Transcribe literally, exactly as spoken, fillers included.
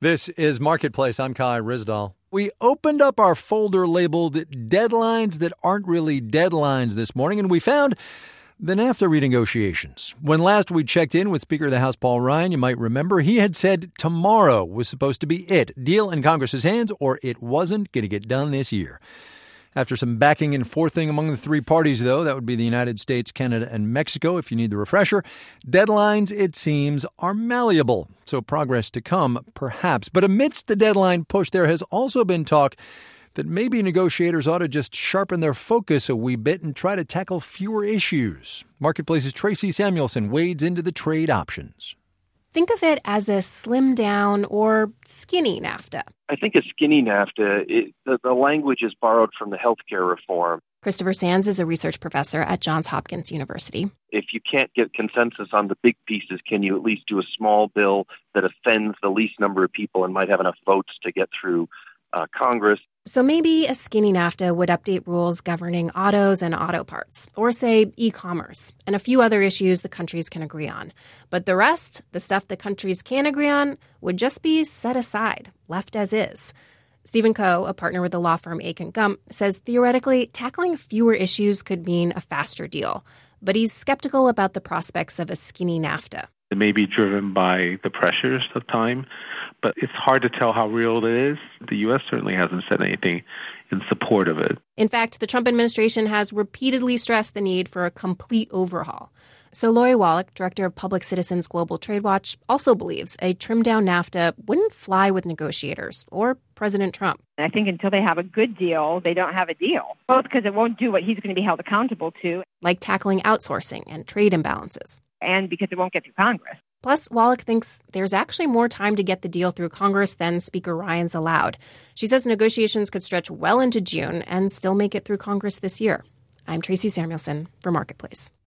This is Marketplace. I'm Kai Ryssdal. We opened up our folder labeled Deadlines That Aren't Really Deadlines this morning, and we found the NAFTA renegotiations. When last we checked in with Speaker of the House Paul Ryan, you might remember, he had said tomorrow was supposed to be it. Deal in Congress's hands, or it wasn't going to get done this year. After some backing and forthing among the three parties, though, that would be the United States, Canada, and Mexico, if you need the refresher, deadlines, it seems, are malleable. So progress to come, perhaps. But amidst the deadline push, there has also been talk that maybe negotiators ought to just sharpen their focus a wee bit and try to tackle fewer issues. Marketplace's Tracy Samuelson wades into the trade options. Think of it as a slim down or skinny NAFTA. I think a skinny NAFTA, it, the, the language is borrowed from the healthcare reform. Christopher Sands is a research professor at Johns Hopkins University. If you can't get consensus on the big pieces, can you at least do a small bill that offends the least number of people and might have enough votes to get through uh, Congress? So maybe a skinny NAFTA would update rules governing autos and auto parts, or say e-commerce, and a few other issues the countries can agree on. But the rest, the stuff the countries can't agree on, would just be set aside, left as is. Stephen Coe, a partner with the law firm Akin Gump, says theoretically tackling fewer issues could mean a faster deal. But he's skeptical about the prospects of a skinny NAFTA. It may be driven by the pressures of time, but it's hard to tell how real it is. The U S certainly hasn't said anything in support of it. In fact, the Trump administration has repeatedly stressed the need for a complete overhaul. So Lori Wallach, director of Public Citizens Global Trade Watch, also believes a trimmed-down NAFTA wouldn't fly with negotiators or President Trump. I think until they have a good deal, they don't have a deal, both because it won't do what he's going to be held accountable to. Like tackling outsourcing and trade imbalances. And because it won't get through Congress. Plus, Wallach thinks there's actually more time to get the deal through Congress than Speaker Ryan's allowed. She says negotiations could stretch well into June and still make it through Congress this year. I'm Tracy Samuelson for Marketplace.